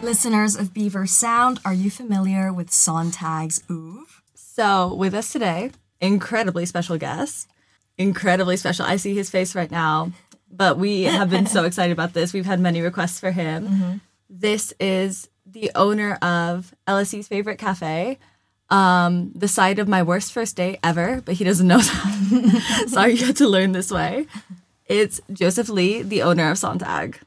Listeners of Beaver Sound, are you familiar with Sontag's Oeuvre? So, with us today, incredibly special guest. Incredibly special. I see his face right now, but we have been so excited about this. We've had many requests for him. Mm-hmm. This is the owner of LSE's favorite cafe, the site of my worst first date ever, but he doesn't know that. Sorry you had to learn this way. It's Joseph Lee, the owner of Sontag.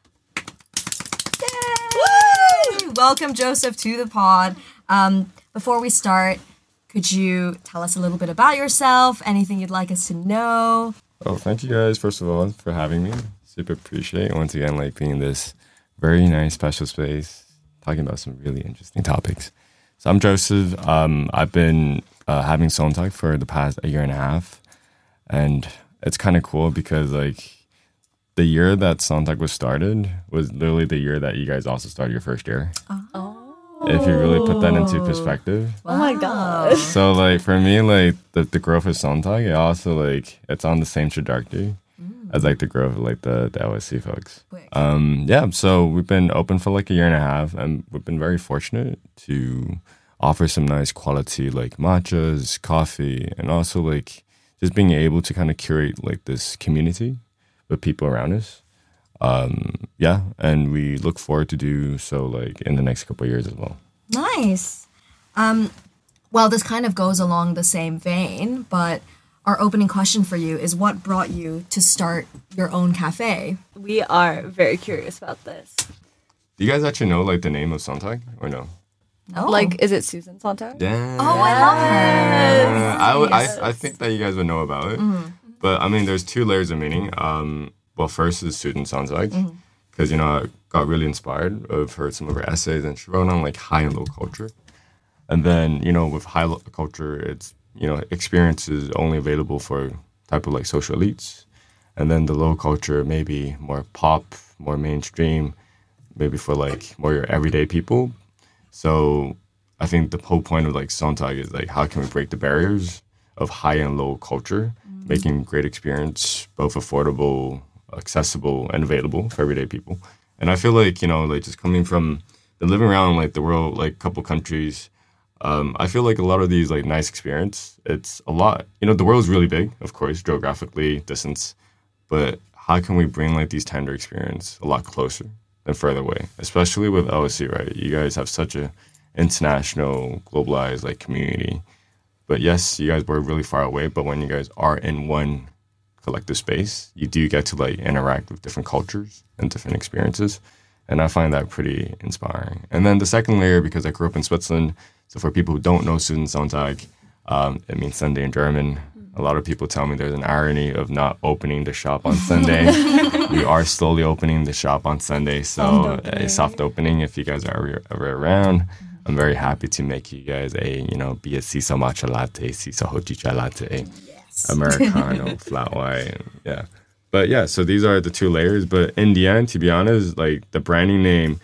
Yay! Welcome, Joseph, to the pod. Before we start, could you tell us a little bit about yourself? Anything you'd like us to know? Oh, thank you guys, first of all, for having me. Super appreciate, once again, being in this very nice, special space, talking about some really interesting topics. So I'm Joseph. I've been having Sontag for the past 1.5 years. And it's kind of cool because, the year that Sontag was started was literally the year that you guys also started your first year. Oh. If you really put that into perspective. Wow. Oh my gosh. So for me, the growth of Sontag, it also it's on the same trajectory as the growth of the LSC folks. So we've been open for 1.5 years, and we've been very fortunate to offer some nice quality matchas, coffee, and also just being able to kind of curate this community with people around us. And we look forward to do so in the next couple of years as well. Nice. Well, this kind of goes along the same vein, but our opening question for you is, what brought you to start your own cafe? We are very curious about this. Do you guys actually know the name of Sontag or no? No. Is it Susan Sontag? Yeah. Oh, I love her. I think that you guys would know about it. Mm-hmm. But I mean, there's 2 layers of meaning. Well, first is student Sontag, because, I got really inspired. I've heard some of her essays, and she wrote on, high and low culture. And then, with high culture, it's, experiences only available for type of, social elites. And then the low culture, maybe more pop, more mainstream, maybe for, more your everyday people. So I think the whole point of, Sontag is, how can we break the barriers of high and low culture, making great experience, both affordable, accessible, and available for everyday people. And I feel just coming from living around the world, couple countries, I feel a lot of these nice experience, it's a lot. The world is really big, of course, geographically, distance, but how can we bring these tender experience a lot closer and further away, especially with LSE, right? You guys have such a international, globalized community. But yes, you guys were really far away, but when you guys are in one collective space, you do get to interact with different cultures and different experiences. And I find that pretty inspiring. And then the second layer, because I grew up in Switzerland, so for people who don't know Student Sontag, it means Sunday in German. A lot of people tell me there's an irony of not opening the shop on Sunday. We are slowly opening the shop on Sunday, so a soft opening if you guys are ever around. I'm very happy to make you guys be a Ciso matcha latte, Ciso hojicha latte, Americano, flat white, yeah. But yeah, so these are the 2 layers. But in the end, to be honest, the branding name,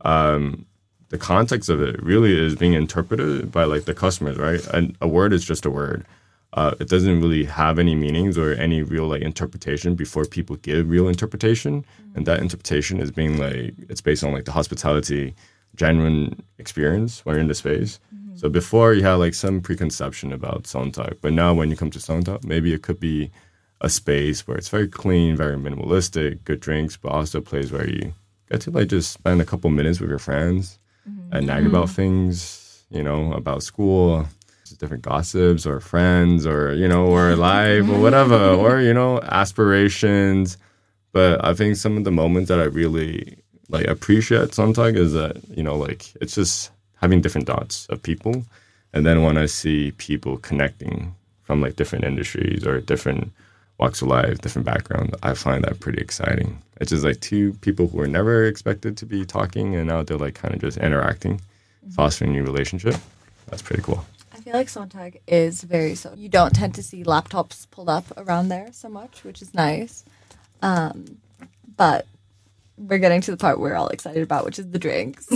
the context of it really is being interpreted by the customers, right? And a word is just a word. It doesn't really have any meanings or any real interpretation before people give real interpretation. And that interpretation is being it's based on the hospitality, genuine experience when you're in the space. Mm-hmm. So before you had some preconception about Sontag, but now when you come to Sontag, maybe it could be a space where it's very clean, very minimalistic, good drinks, but also a place where you get to just spend a couple minutes with your friends and nag about things, about school, just different gossips or friends or, or life or whatever, or, aspirations. But I think some of the moments that I really appreciate Sontag is that, it's just having different dots of people. And then when I see people connecting from different industries or different walks of life, different backgrounds, I find that pretty exciting. It's just 2 people who were never expected to be talking, and now they're kind of just interacting, fostering a new relationship. That's pretty cool. I feel Sontag is very so. You don't tend to see laptops pulled up around there so much, which is nice. But we're getting to the part we're all excited about, which is the drinks.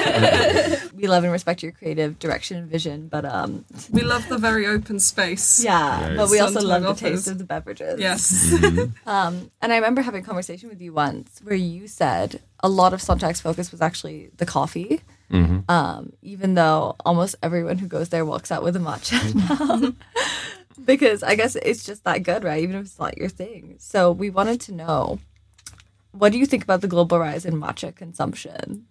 We love and respect your creative direction and vision, but we love the very open space. yeah, but we also love the Sontag taste offers. of the beverages. Yes. And I remember having a conversation with you once where you said a lot of Sontag's focus was actually the coffee. Even though almost everyone who goes there walks out with a matcha now. Because I guess it's just that good, right? Even if it's not your thing. So we wanted to know, what do you think about the global rise in matcha consumption?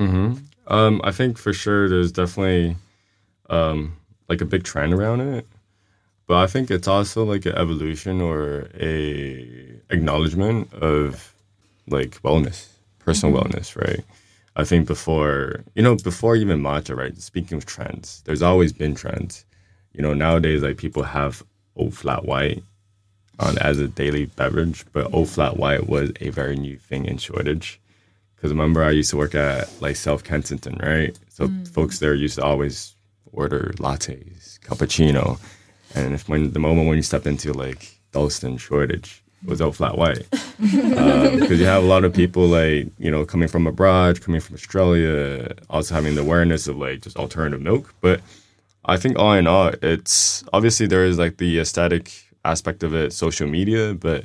I think for sure there's definitely like a big trend around it. But I think it's also like an evolution or a acknowledgement of like wellness, personal wellness, right? I think before even matcha, right? Speaking of trends, there's always been trends. Nowadays, like people have oat flat white on as a daily beverage, but oat flat white was a very new thing in Shoreditch. Because remember, I used to work at like South Kensington, right? So folks there used to always order lattes, cappuccino, and the moment when you step into like Dalston, Shoreditch, it was oat flat white. Because you have a lot of people like coming from abroad, coming from Australia, also having the awareness of like just alternative milk, but I think all in all, it's obviously there is like the aesthetic aspect of it, social media, but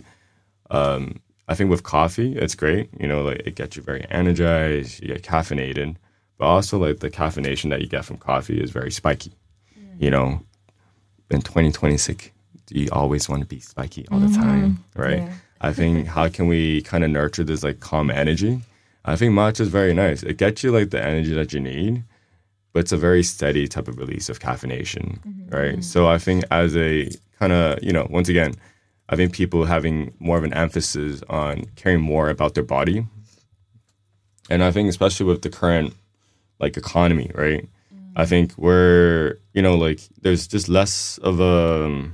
I think with coffee, it's great. Like it gets you very energized, you get caffeinated, but also like the caffeination that you get from coffee is very spiky. In 2026, you always want to be spiky all the time, right? Yeah. I think how can we kind of nurture this like calm energy? I think matcha is very nice. It gets you like the energy that you need, but it's a very steady type of release of caffeination, right? So I think as a kind of, once again, I think people having more of an emphasis on caring more about their body. And I think especially with the current, like, economy, right? I think we're, like, there's just less of a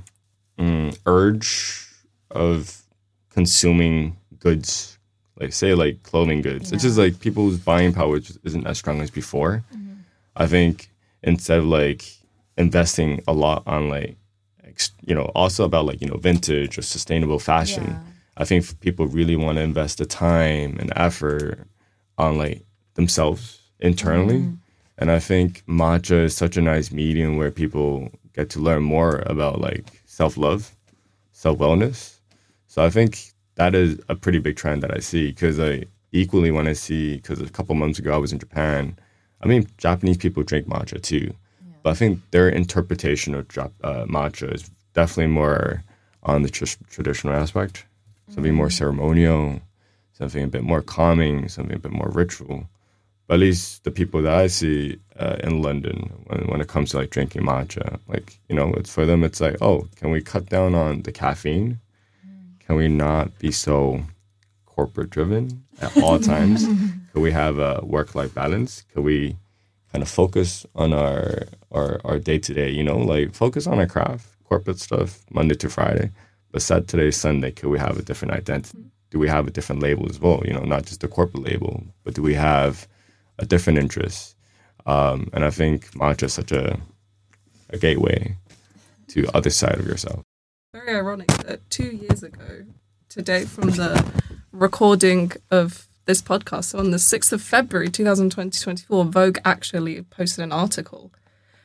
urge of consuming goods, like, say, like, clothing goods. Yeah. It's just, like, people's buying power just isn't as strong as before. I think instead of like investing a lot on like, also about like, vintage or sustainable fashion, I think people really want to invest the time and effort on like themselves internally. And I think matcha is such a nice medium where people get to learn more about like self-love, self-wellness. So I think that is a pretty big trend that I see because I equally want to see, because a couple months ago I was in Japan. I mean, Japanese people drink matcha too, but I think their interpretation of matcha is definitely more on the traditional aspect, something more ceremonial, something a bit more calming, something a bit more ritual. But at least the people that I see in London, when it comes to like drinking matcha, like, it's for them, it's like, oh, can we cut down on the caffeine? Can we not be so corporate driven at all times? Could we have a work-life balance? Could we kind of focus on our day-to-day, like focus on our craft, corporate stuff, Monday to Friday, but Saturday, Sunday, could we have a different identity? Do we have a different label as well? Not just a corporate label, but do we have a different interest? And I think matcha is such a gateway to other side of yourself. Very ironic that 2 years ago, today from the recording of this podcast, so on the 6th of February 2024, Vogue actually posted an article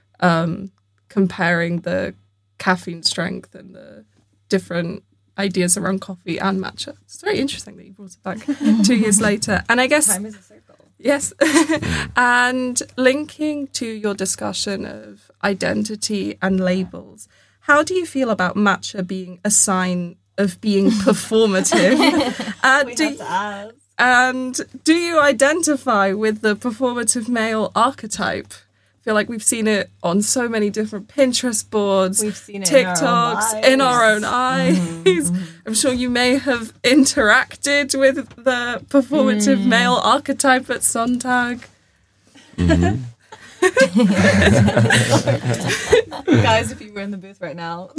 comparing the caffeine strength and the different ideas around coffee and matcha. It's very interesting that you brought it back 2 years later. And I guess time is a circle. Yes. And linking to your discussion of identity and labels, how do you feel about matcha being a sign of being performative? And do you identify with the performative male archetype? I feel like we've seen it on so many different Pinterest boards, we've seen it TikToks, in our own eyes. I'm sure you may have interacted with the performative male archetype at Sontag. Guys, if you were in the booth right now.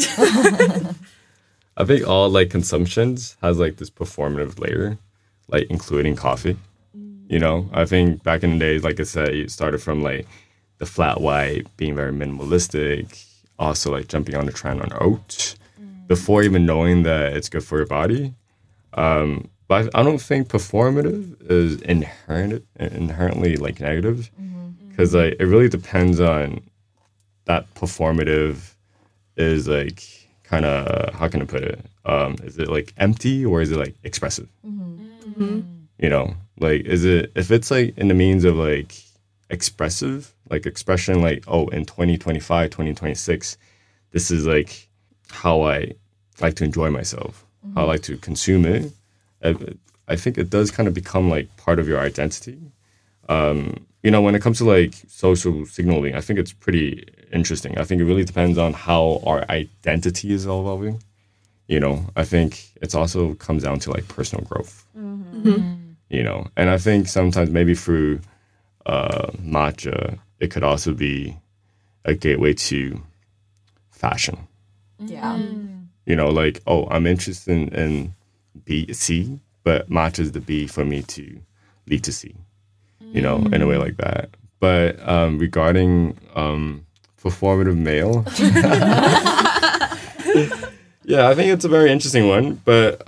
I think all like consumptions has like this performative layer, like including coffee. I think back in the days, like I said, it started from like the flat white being very minimalistic, also like jumping on the trend on oats before even knowing that it's good for your body. but I don't think performative is inherently like negative, because like it really depends on that performative is like kind of, how can I put it? Is it like empty or is it like expressive? You know, like if it's like in the means of like expressive, like expression, like, oh, in 2025, 2026, this is like how I like to enjoy myself, how I like to consume it. I think it does kind of become like part of your identity. You know, when it comes to like social signaling, I think it's pretty interesting. I think it really depends on how our identity is evolving. You know, I think it's also comes down to like personal growth. You know, and I think sometimes maybe through matcha, it could also be a gateway to fashion. Yeah. You know, like, oh, I'm interested in C, but matcha is the B for me to lead to C. You know, in a way like that. But regarding performative male, yeah, I think it's a very interesting one. But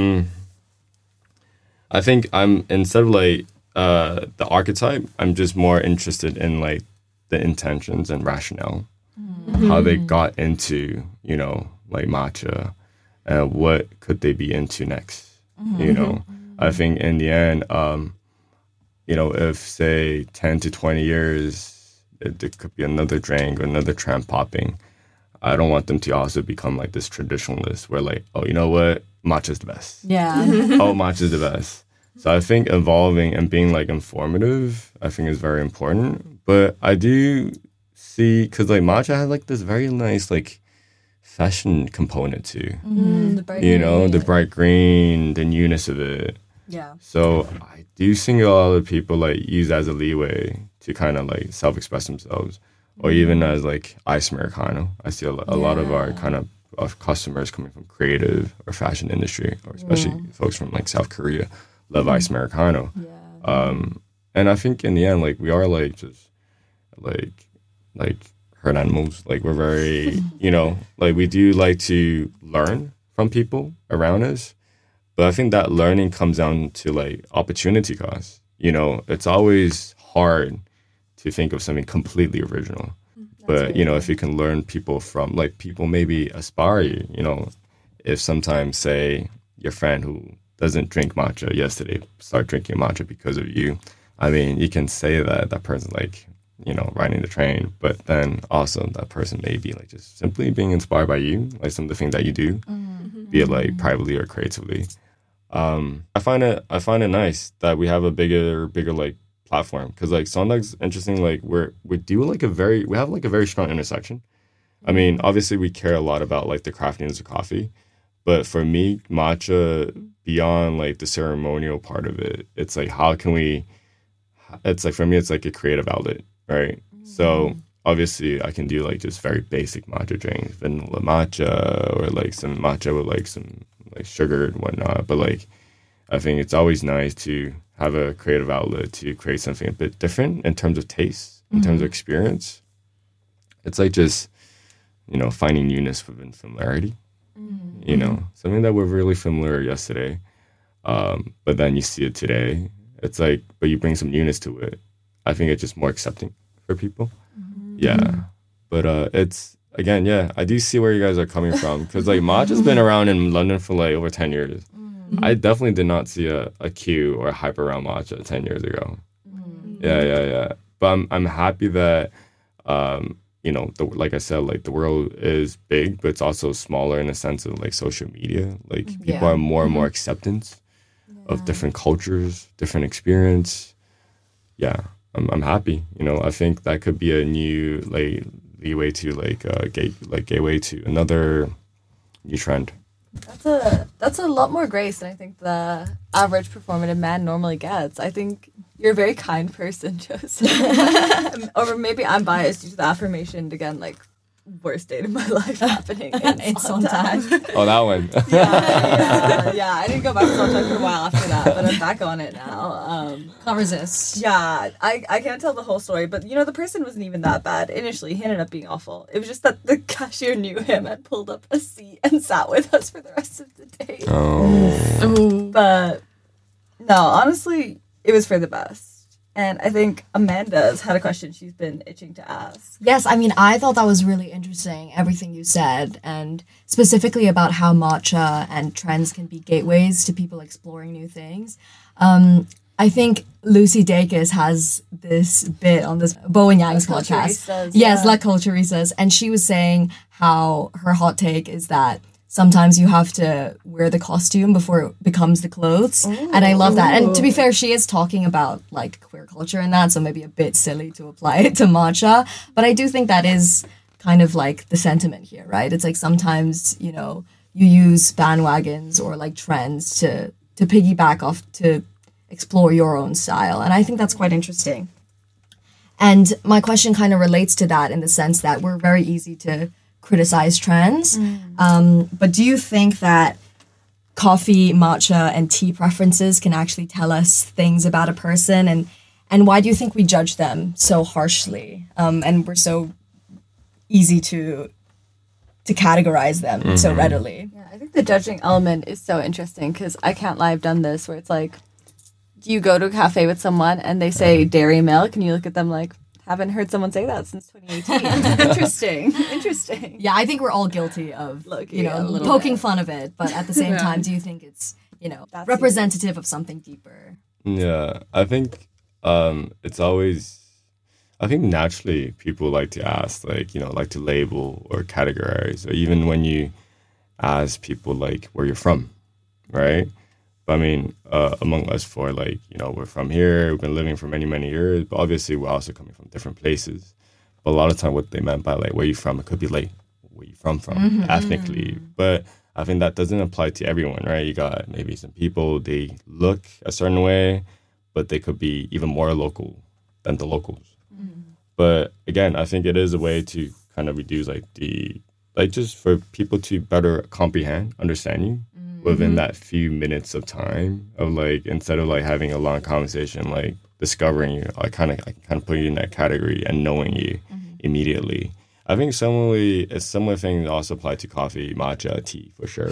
I think I'm, instead of like the archetype, I'm just more interested in like the intentions and rationale, how they got into, you know, like matcha, and what could they be into next. You know, I think in the end, you know, if say 10 to 20 years, there could be another drink or another trend popping. I don't want them to also become like this traditionalist where like, oh, you know what? Matcha's the best. Yeah. Oh, matcha's the best. So I think evolving and being like informative, I think is very important. But I do see, because like matcha has like this very nice like fashion component too. The bright You know, green. the bright green, the newness of it. Yeah. So I do think a lot of people like use that as a leeway to kind of like self-express themselves, or even as like ice Americano. I see a lot of our kind of customers coming from creative or fashion industry, or especially folks from like South Korea, love ice Americano. And I think in the end, like we are like just like herd animals. Like we're very, you know, like we do like to learn from people around us. But I think that learning comes down to like opportunity cost. You know, it's always hard to think of something completely original. But, you know, if you can learn people from, like, people maybe aspire you, you know, if sometimes, say, your friend who doesn't drink matcha yesterday start drinking matcha because of you, I mean, you can say that person's like, you know, riding the train, but then also that person may be like just simply being inspired by you, like some of the things that you do, be it like privately or creatively. I find it nice that we have a bigger like platform, because like Sondag's interesting. Like we have like a very strong intersection. I mean, obviously we care a lot about like the craftiness of coffee, but for me, matcha, beyond like the ceremonial part of it, it's like how can we? It's like, for me, it's like a creative outlet, right? So obviously I can do like just very basic matcha drinks, vanilla matcha, or like some matcha with like some like sugar and whatnot. But like, I think it's always nice to have a creative outlet to create something a bit different in terms of taste, in terms of experience. It's like just, you know, finding newness within familiarity. You know, something that we're really familiar yesterday, but then you see it today. It's like, but you bring some newness to it. I think it's just more accepting for people. Yeah, but it's, again, yeah, I do see where you guys are coming from, because like matcha's been around in London for like over 10 years. I definitely did not see a queue or a hype around matcha 10 years ago. Yeah. But I'm happy that, you know, like I said, like the world is big, but it's also smaller in the sense of like social media. Like people are more and more acceptance of different cultures, different experience. Yeah, I'm happy. You know, I think that could be a new like leeway to gateway to another new trend. That's a lot more grace than I think the average performative man normally gets. I think you're a very kind person, Joseph. Or maybe I'm biased due to the affirmation again, like worst date of my life happening in Sondag. Oh, that one. Yeah. I didn't go back to Sondag for a while after that, but I'm back on it now. Can't resist. Yeah, I can't tell the whole story, but you know, the person wasn't even that bad initially. He ended up being awful. It was just that the cashier knew him and pulled up a seat and sat with us for the rest of the day. Oh. But No, honestly, it was for the best. And I think Amanda's had a question she's been itching to ask. Yes, I mean, I thought that was really interesting, everything you said, and specifically about how matcha and trends can be gateways to people exploring new things. I think Lucy Dacus has this bit on this Bowen Yang's La podcast. Culturistas, Yes, yeah. La Culturistas. And she was saying how her hot take is that sometimes you have to wear the costume before it becomes the clothes. And I love that. And to be fair, she is talking about like queer culture and that, so maybe a bit silly to apply it to matcha. But I do think that is kind of like the sentiment here, right? It's like sometimes, you know, you use bandwagons or like trends to piggyback off to explore your own style. And I think that's quite interesting. And my question kind of relates to that in the sense that we're very easy to criticize trends. But do you think that coffee, matcha, and tea preferences can actually tell us things about a person? And why do you think we judge them so harshly? And we're so easy to categorize them so readily? Yeah, I think the judging element is so interesting because I can't lie, I've done this where it's like, do you go to a cafe with someone and they say dairy milk and you look at them like, haven't heard someone say that since 2018. Interesting. Yeah, I think we're all guilty of, Low-key, you know, a little poking bit. fun of it. But at the same time, do you think it's, you know, That's representative of something deeper? Yeah, I think it's always. I think naturally people like to ask, like, you know, like to label or categorize, or even when you ask people like where you're from, right? But I mean, among us four, like, you know, we're from here, we've been living for many, many years, but obviously we're also coming from different places. But a lot of time what they meant by like where you from, it could be like where you from ethnically. But I think that doesn't apply to everyone, right? You got maybe some people, they look a certain way, but they could be even more local than the locals. But again, I think it is a way to kind of reduce just for people to better comprehend, understand you within that few minutes of time of like, instead of like having a long conversation, like discovering you, I kind of put you in that category and knowing you immediately. I think similar things also apply to coffee, matcha, tea for sure.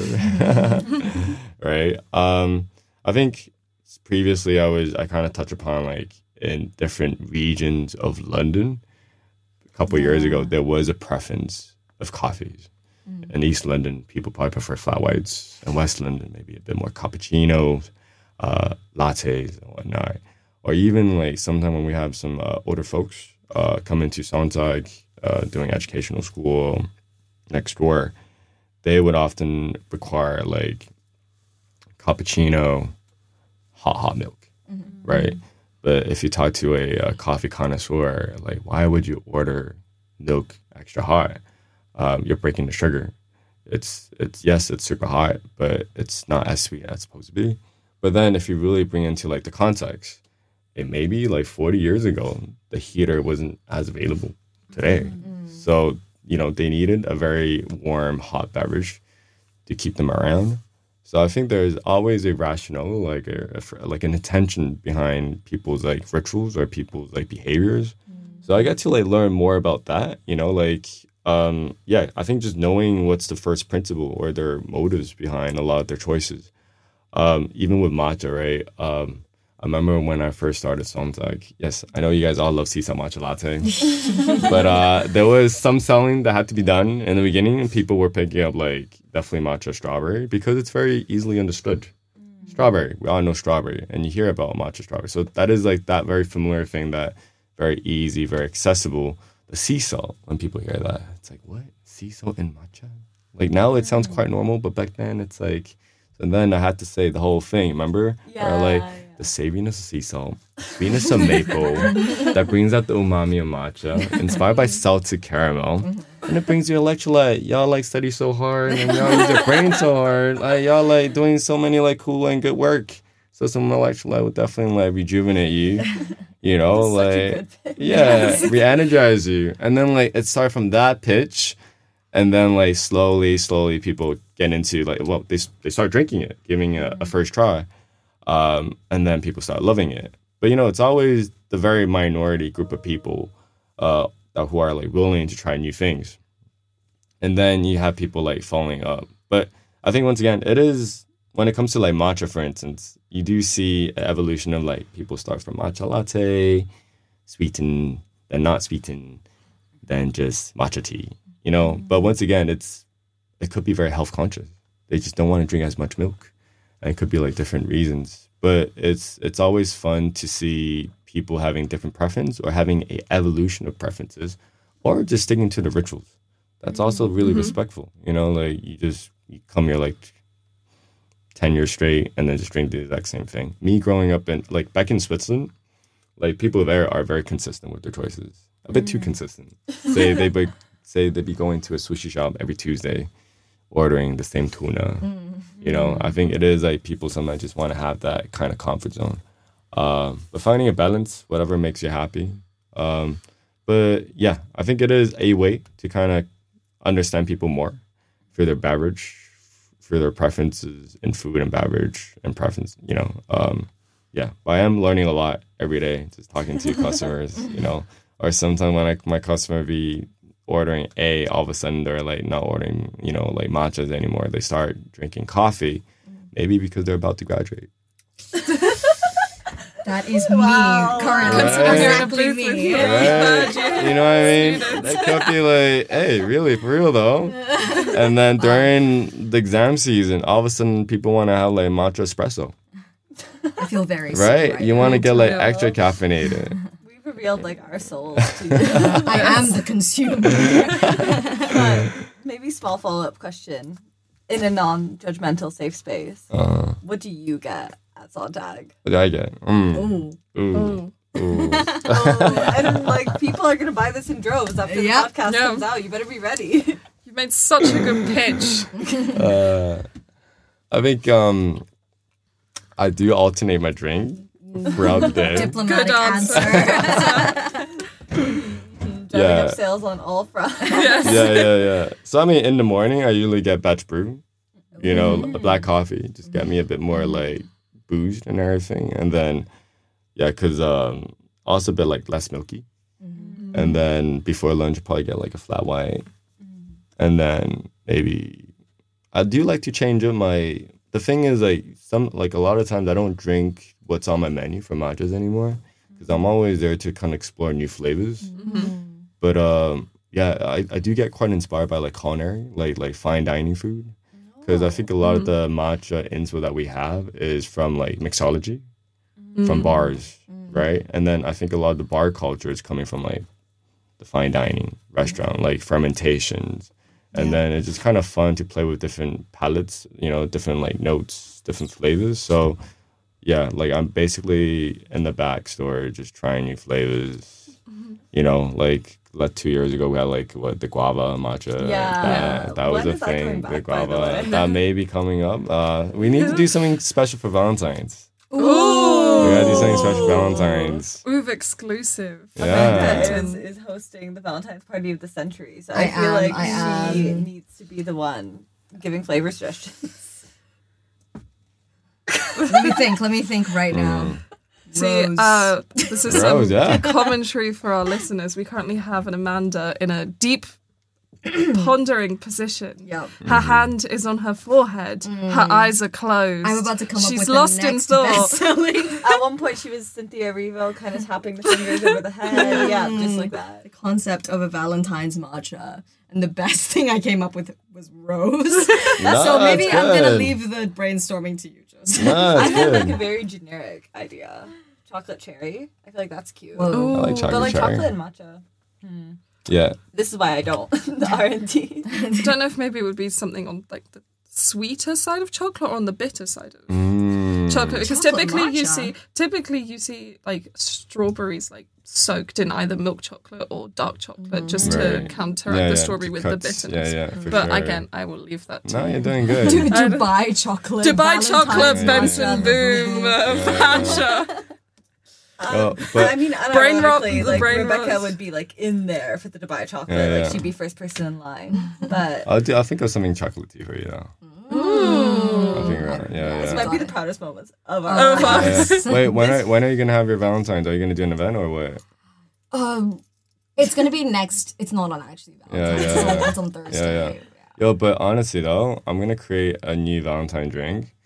Right? I think previously I kind of touched upon like in different regions of London. A couple of years ago, there was a preference of coffees. In East London, people probably prefer flat whites. In West London, maybe a bit more cappuccinos, lattes, and whatnot. Or even like sometime when we have some older folks come into Sontag doing educational school next door, they would often require like cappuccino, hot milk, right? But if you talk to a coffee connoisseur, like, why would you order milk extra hot? You're breaking the sugar. It's super hot, but it's not as sweet as it's supposed to be. But then if you really bring into like the context, it may be like 40 years ago, the heater wasn't as available today. So, you know, they needed a very warm, hot beverage to keep them around. So I think there's always a rationale, like an intention behind people's like rituals or people's like behaviors. So I get to like learn more about that, you know, like, I think just knowing what's the first principle or their motives behind a lot of their choices. Even with matcha, right? I remember when I first started Sontag, yes, I know you guys all love Sisa matcha latte, but there was some selling that had to be done in the beginning, and people were picking up like definitely matcha strawberry because it's very easily understood. Strawberry, we all know strawberry, and you hear about matcha strawberry. So that is like that very familiar thing that very easy, very accessible. The sea salt, when people hear that, it's like, what? Sea salt in matcha? Like now it sounds quite normal, but back then it's like, and then I had to say the whole thing, remember? Yeah, or like the savouriness of sea salt, sweetness of maple, that brings out the umami of matcha, inspired by salted caramel, and it brings your electrolyte. Y'all like study so hard, and y'all use your brain so hard. Like y'all like doing so many like cool and good work. So some electrolyte would definitely like rejuvenate you. You know, like, re-energize you. And then, like, it started from that pitch. And then, like, slowly, people get into, like, well, they start drinking it, giving it a first try. And then people start loving it. But, you know, it's always the very minority group of people who are, like, willing to try new things. And then you have people, like, following up. But I think, once again, it is when it comes to like matcha, for instance, you do see an evolution of like people start from matcha latte, sweetened, then not sweetened, then just matcha tea, you know. But once again, it could be very health conscious. They just don't want to drink as much milk, and it could be like different reasons. But it's always fun to see people having different preference or having a evolution of preferences, or just sticking to the rituals. That's also really respectful, you know. Like you come here like 10 years straight and then just drink the exact same thing. Me growing up in like back in Switzerland, like people there are very consistent with their choices. A bit too consistent. Say they'd be going to a sushi shop every Tuesday, ordering the same tuna. You know, I think it is like people sometimes just want to have that kind of comfort zone. But finding a balance, whatever makes you happy. But yeah, I think it is a way to kind of understand people more for their beverage, for their preferences in food and beverage and preference, you know. Yeah, but I am learning a lot every day, just talking to customers, you know. Or sometimes when my customer be ordering all of a sudden they're like not ordering, you know, like matchas anymore. They start drinking coffee, maybe because they're about to graduate. That is me currently. Exactly me. Right. You know what I mean? That could be like, hey, really, for real though. And then during the exam season, all of a sudden people want to have like matcha espresso. I feel very right. You want to get like too. extra caffeinated. We've revealed like our souls to you. I am the consumer. Maybe small follow-up question in a non-judgmental safe space. What do you get at Sontag? What do I get? Ooh. Ooh. And like people are gonna buy this in droves after the podcast comes out. You better be ready. You made such a good pitch. I think I do alternate my drink throughout the day. Diplomatic Good answer. Driving up sales on all fronts. Yeah. So I mean, in the morning I usually get batch brew, you know, a black coffee, just get me a bit more like boozed and everything, and then because also a bit like less milky, and then before lunch probably get like a flat white, and then maybe I do like to change up my. The thing is like a lot of times I don't drink what's on my menu for matchas anymore because I'm always there to kind of explore new flavors. But I do get quite inspired by like culinary, like fine dining food, because I think a lot of the matcha inspo that we have is from like mixology, from bars, right? And then I think a lot of the bar culture is coming from like the fine dining restaurant, like fermentations. And then it's just kind of fun to play with different palettes, you know, different like notes, different flavors. So yeah, like I'm basically in the back store just trying new flavors. You know, like 2 years ago we had like the guava matcha. That was a thing. The guava that may be coming up. We need to do something special for Valentine's. Ooh. We gotta do something special for Valentine's. Ooh, exclusive. Yeah. Is hosting the Valentine's party of the century, so I feel like she needs to be the one giving flavor suggestions. Let me think right now. See, Rose. this is Rose, some commentary for our listeners. We currently have an Amanda in a deep pondering position. Yep. Her hand is on her forehead. Her eyes are closed. I'm about to come She's up with lost the in next thought. best-selling. At one point, she was Cynthia Erivo, kind of tapping the fingers over the head. Yeah, just like that. The concept of a Valentine's matcha. And the best thing I came up with was rose. So maybe I'm going to leave the brainstorming to you, Joseph. No, I it's have like good. a very generic idea. Chocolate cherry. I feel like that's cute. Whoa. I like But chocolate like cherry. chocolate and matcha. Yeah. This is why I don't. The R&D. I don't know if maybe it would be something on like the sweeter side of chocolate or on the bitter side of chocolate, because Chocolate typically you see like strawberries like soaked in either milk chocolate or dark chocolate just to Right. counteract the strawberry with the bitterness. Yeah, for But sure. again, I will leave that to No, you. you're doing good. Dubai chocolate. Dubai chocolate, Valentine's Benson matcha. Boom, matcha. Oh, but I mean, Brain rot- unironically, like brain Rebecca rot. would be like in there for the Dubai chocolate. Yeah, yeah. Like she'd be first person in line. But I'll think of something chocolatey for you though. I'll think about it. this Yeah. might be the proudest moments of our lives. Yeah. Wait, when are you gonna have your Valentine's? Are you gonna do an event or what? It's going to be next. It's not on actually Valentine's. Yeah, yeah, It's on Thursday. Yeah. Yo, but honestly though, I'm gonna create a new Valentine drink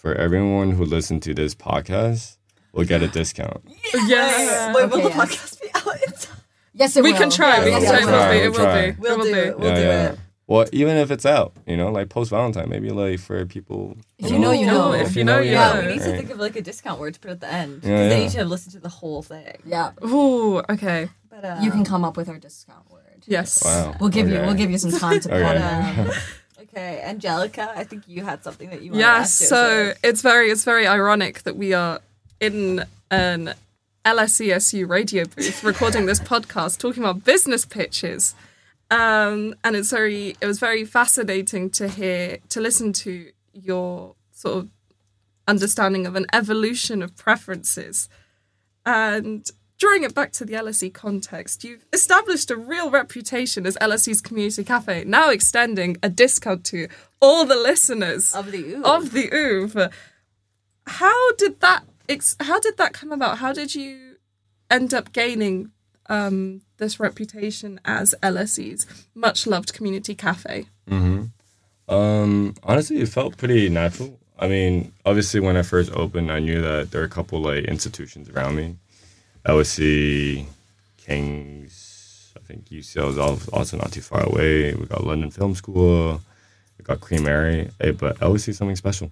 for everyone who listened to this podcast will get a discount. Yeah. Wait, will Okay, the yes. podcast be out? Yes, it We will. can try. We Yes, can yes, try. It We'll will try. be. It We'll will do be. it. We'll do it. Well, even if it's out, you know, like post Valentine, maybe like for people. If you know, you know. If you know, you Yeah, know. we need to Right. think of like a discount word to put at the end. Because Yeah, then yeah. you should have listened to the whole thing. Yeah, Ooh, okay. But you can come up with our discount word. Yes. Wow. We'll give Okay. you some time to Okay. plan it. Okay, Angelica, I think you had something that you wanted Yes. to ask So Joseph. it's very ironic that we are in an LSESU radio booth recording this podcast, talking about business pitches. And it was very fascinating to listen to your sort of understanding of an evolution of preferences. And drawing it back to the LSE context, you've established a real reputation as LSE's community cafe, now extending a discount to all the listeners Of the Ooh. of the OOV. How did that come about? How did you end up gaining this reputation as LSE's much loved community cafe? Honestly, it felt pretty natural. I mean, obviously, when I first opened, I knew that there were a couple like institutions around me. LSE, King's, I think UCL is also not too far away. We got London Film School, we got Queen Mary, but LSE is something special.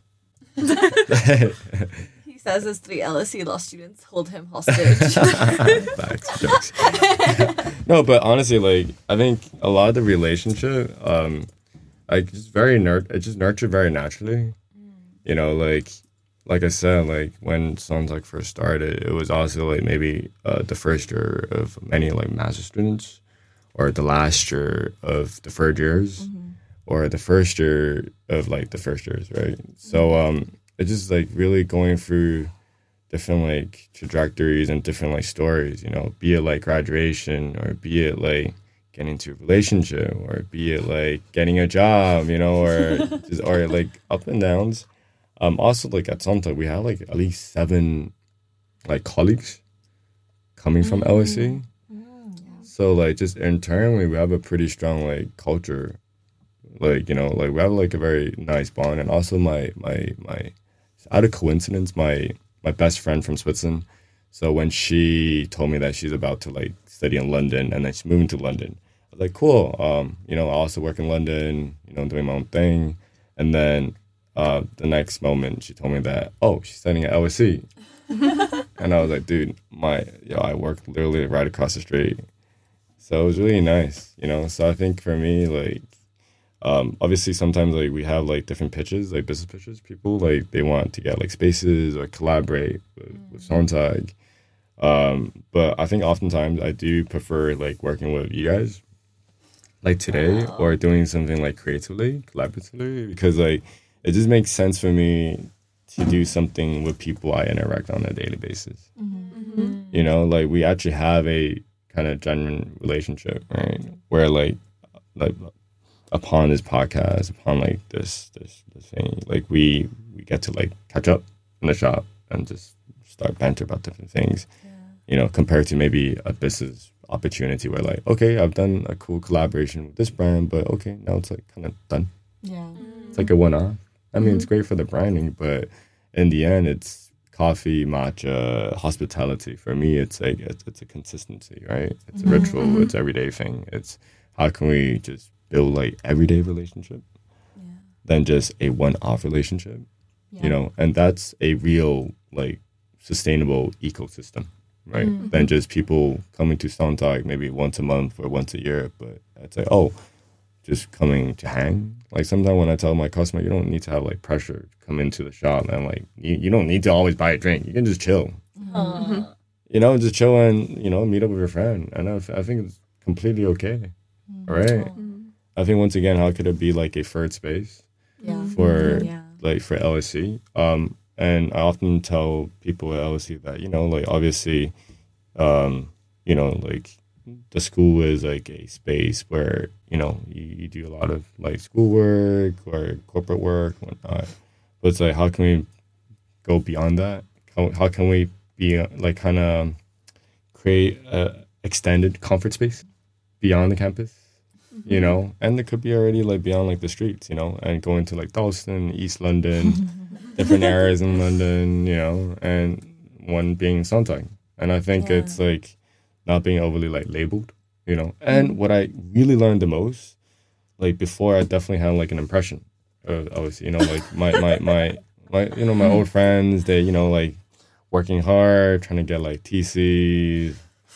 He says his 3 LSE law students hold him hostage. Facts, jokes. No, but honestly, like I think a lot of the relationship, like it just nurtured very naturally. You know, like I said, like when Sonntag first started, it was also like maybe the first year of many like master students, or the last year of the third years, or the first year of like the first years, right? So it's just like really going through different like trajectories and different like stories, you know, be it like graduation, or be it like getting into a relationship, or be it like getting a job, you know, or like up and downs. Also, like at Sonntag, we had like at least 7 like colleagues coming from LSE. So like just internally, we have a pretty strong like culture. Like, you know, like we have like a very nice bond. And also my out of coincidence, my best friend from Switzerland. So when she told me that she's about to like study in London and then she's moving to London, I was like, cool. You know, I also work in London, you know, doing my own thing. And then the next moment she told me that, oh, she's studying at LSE. And I was like, dude, I work literally right across the street. So it was really nice, you know? So I think for me, like, obviously sometimes like we have like different pitches, like business pitches. People like they want to get like spaces or collaborate with Sonntag. But I think oftentimes I do prefer like working with you guys, like today, or doing something like creatively, collaboratively, because like it just makes sense for me to do something with people I interact on a daily basis. You know, like we actually have a kind of genuine relationship, right? Where like upon this podcast, upon like this thing, like we get to like catch up in the shop and just start banter about different things. You know, compared to maybe a business opportunity where like, okay, I've done a cool collaboration with this brand, but okay, now it's like kind of done. Yeah. It's like a one-off. I mean, it's great for the branding, but in the end, it's coffee, matcha, hospitality. For me, it's like it's a consistency, right? It's a ritual. It's everyday thing. It's how can we just build like everyday relationship than just a one-off relationship, you know? And that's a real like sustainable ecosystem, right? Than just people coming to Sonntag maybe once a month or once a year, but it's like, oh, just coming to hang. Like sometimes when I tell my customer, you don't need to have like pressure to come into the shop, and like you don't need to always buy a drink. You can just chill, you know, just chill and, you know, meet up with your friend. And I think it's completely okay, right? I think once again, how could it be like a third space for like for LSE? And I often tell people at LSE that, you know, like obviously, you know, like the school is like a space where, you know, you do a lot of like schoolwork or corporate work and whatnot. But it's like, how can we go beyond that? How can we be like kind of create a extended comfort space beyond the campus? You know, and it could be already like beyond like the streets, you know, and going to like Dalston, East London, different areas in London, and one being Sontag. And I think it's like not being overly like labeled, And what I really learned the most, like before, I definitely had like an impression of, obviously, like my old friends, they, like working hard, trying to get like TCs,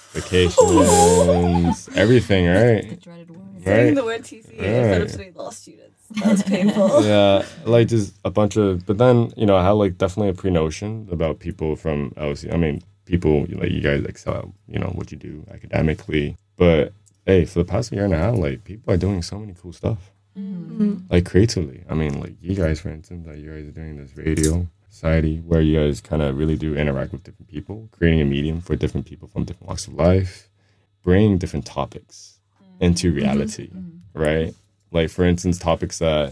vacations, everything, right? The dreaded word. Saying the word TC in front of 3 law students. That was painful. Yeah, like just a bunch of, but then, I had like definitely a pre-notion about people from LSE. I mean, people like you guys excel at, what you do academically. But hey, for the past year and a half, like people are doing so many cool stuff. Like creatively. I mean, like you guys, for instance, like you guys are doing this radio society where you guys kind of really do interact with different people, creating a medium for different people from different walks of life, bringing different topics into reality, right? Like for instance, topics that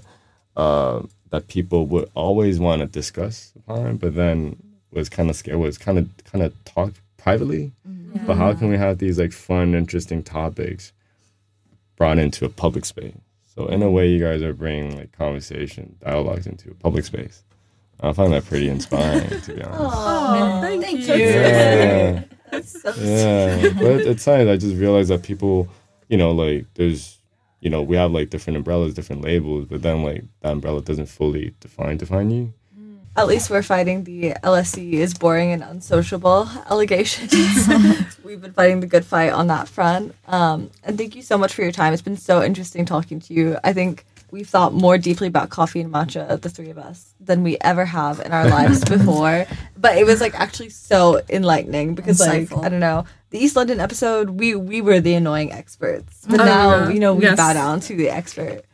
people would always want to discuss upon, but then was kind of scared, was kind of talked privately. But how can we have these like fun, interesting topics brought into a public space? So in a way, you guys are bringing like conversation, dialogues into a public space. I find that pretty inspiring, to be honest. Oh, thank you. Yeah. That's so But it's nice. I just realized that people, like there's, we have like different umbrellas, different labels, but then like that umbrella doesn't fully define you. At least we're fighting the LSE is boring and unsociable allegations. We've been fighting the good fight on that front. And thank you so much for your time. It's been so interesting talking to you. I think we've thought more deeply about coffee and matcha, the 3 of us, than we ever have in our lives before. But it was like actually so enlightening because Insightful. like, I don't know, the East London episode, we were the annoying experts. But now, we bow down to the expert.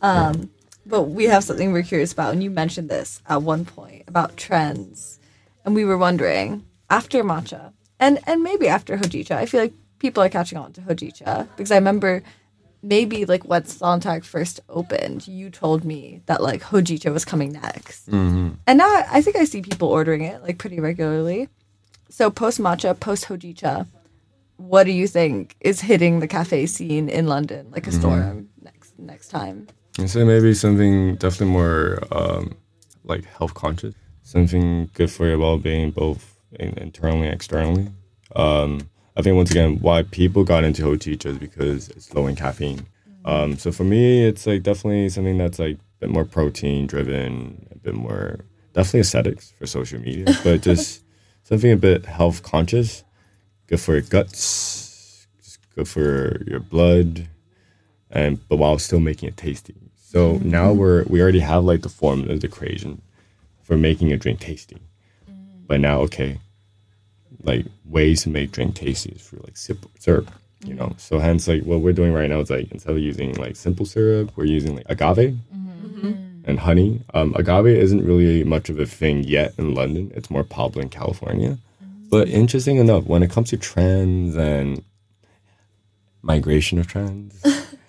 But we have something we're curious about, and you mentioned this at one point about trends. And we were wondering, after matcha, and maybe after hojicha, I feel like people are catching on to hojicha, because I remember maybe like when Sontag first opened, you told me that like hojicha was coming next. And now I think I see people ordering it like pretty regularly. So post matcha, post hojicha, what do you think is hitting the cafe scene in London like a storm next time? I say maybe something definitely more like health conscious, something good for your well-being, both internally and externally. I think once again, why people got into hojicha is because it's low in caffeine. So for me, it's like definitely something that's like a bit more protein driven, a bit more definitely aesthetics for social media, but just something a bit health conscious, good for your guts, just good for your blood, but while still making it tasty. So now we already have like the formula, the equation for making a drink tasty. But now, okay, like ways to make drink tasty is through like syrup, So hence like what we're doing right now is like instead of using like simple syrup, we're using like agave and honey. Agave isn't really much of a thing yet in London. It's more popular in California. But interesting enough, when it comes to trends and migration of trends,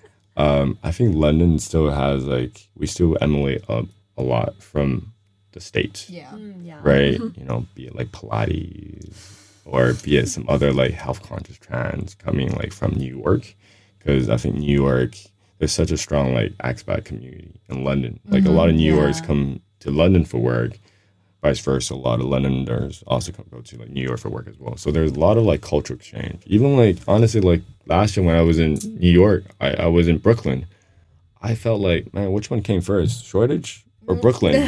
I think London still has like, we still emulate a lot from the States. Yeah. Right? Be it like Pilates or be it some other like health conscious trends coming like from New York. Because I think New York, there's such a strong like expat community in London. Like a lot of New Yorkers come to London for work. Vice versa, a lot of Londoners also go to like New York for work as well. So there's a lot of like cultural exchange. Even like honestly, like last year when I was in New York, I was in Brooklyn. I felt like, man, which one came first, Shoreditch or Brooklyn?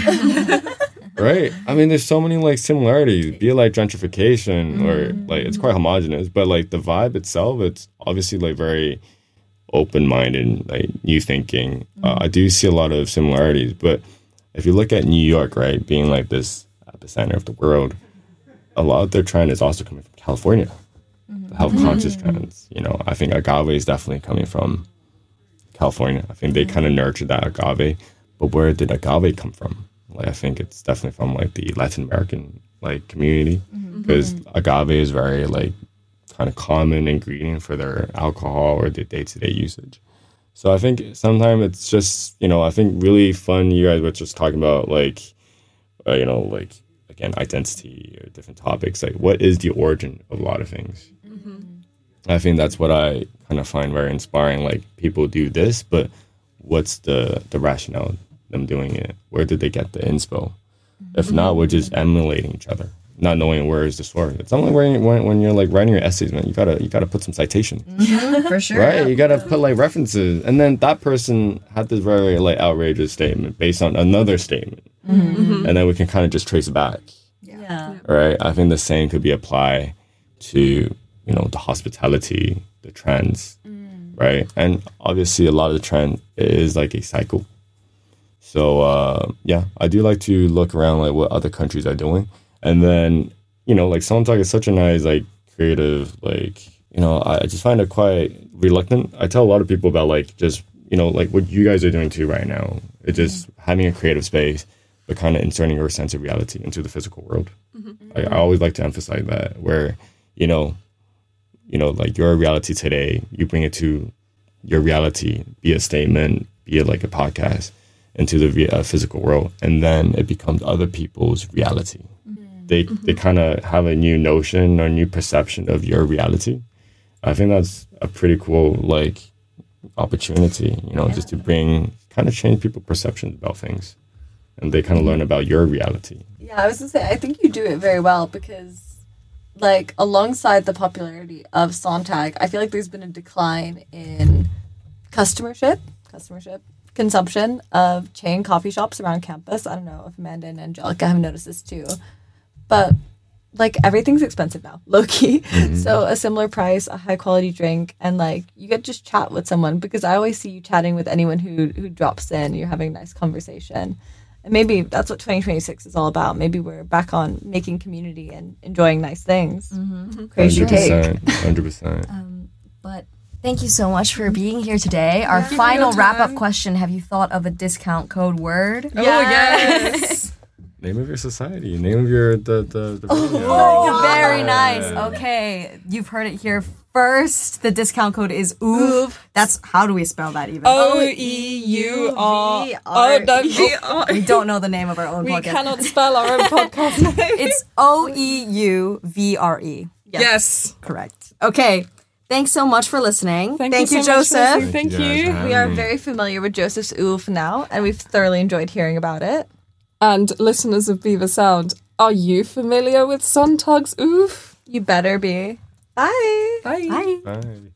Right? I mean, there's so many like similarities. Be it like gentrification or like it's quite homogenous, but like the vibe itself, it's obviously like very open-minded, like new thinking. I do see a lot of similarities, but if you look at New York, right, being like this epicenter of the world, a lot of their trend is also coming from California. The health conscious trends. I think agave is definitely coming from California. I think they kind of nurtured that agave. But where did agave come from? Like I think it's definitely from like the Latin American like community, because agave is very like kind of common ingredient for their alcohol or their day-to-day usage. So I think sometimes it's just, I think really fun. You guys were just talking about like, like again, identity or different topics. Like what is the origin of a lot of things? I think that's what I kind of find very inspiring. Like people do this, but what's the rationale of them doing it? Where did they get the inspo? If not, we're just emulating each other, not knowing where is the source. It's only when you're like writing your essays, man, you gotta put some citations, For sure. right? You gotta put like references, and then that person had this very like outrageous statement based on another statement, and then we can kind of just trace it back, Yeah. right? I think the same could be applied to the hospitality, the trends, right? And obviously, a lot of the trend is like a cycle. So I do like to look around like what other countries are doing. And then, like Sonntag is such a nice, like, creative, like, I just find it quite reluctant. I tell a lot of people about, like, just, like what you guys are doing too right now. It's just having a creative space, but kind of inserting your sense of reality into the physical world. I always like to emphasize that, where, like your reality today, you bring it to your reality, be a statement, be it like a podcast, into the physical world. And then it becomes other people's reality. They kind of have a new notion or new perception of your reality. I think that's a pretty cool like opportunity, just to kind of change people's perceptions about things, and they kind of learn about your reality. Yeah, I was gonna say, I think you do it very well because, like, alongside the popularity of Sonntag, I feel like there's been a decline in customership, consumption of chain coffee shops around campus. I don't know if Amanda and Angelica have noticed this too. But, like, everything's expensive now, low-key. So a similar price, a high-quality drink, and, like, you get to just chat with someone, because I always see you chatting with anyone who drops in. You're having a nice conversation. And maybe that's what 2026 is all about. Maybe we're back on making community and enjoying nice things. Crazy take. 100%. But thank you so much for being here today. Our final wrap-up question, have you thought of a discount code word? Oh, yes. Name of your society. Name of your the Oh, very nice. Okay, you've heard it here first. The discount code is OOVR. That's, how do we spell that even? OEUR. We don't know the name of our own We podcast. cannot spell our own podcast name. It's OEUVRE. Yes. Correct. Okay. Thanks so much for listening. Thank you, you so much for Joseph. listening. Thank you guys you. for having We are me. very familiar with Joseph's OOF now, and we've thoroughly enjoyed hearing about it. And listeners of Beaver Sound, are you familiar with Sonntag's OOF? You better be. Bye. Bye. Bye. Bye.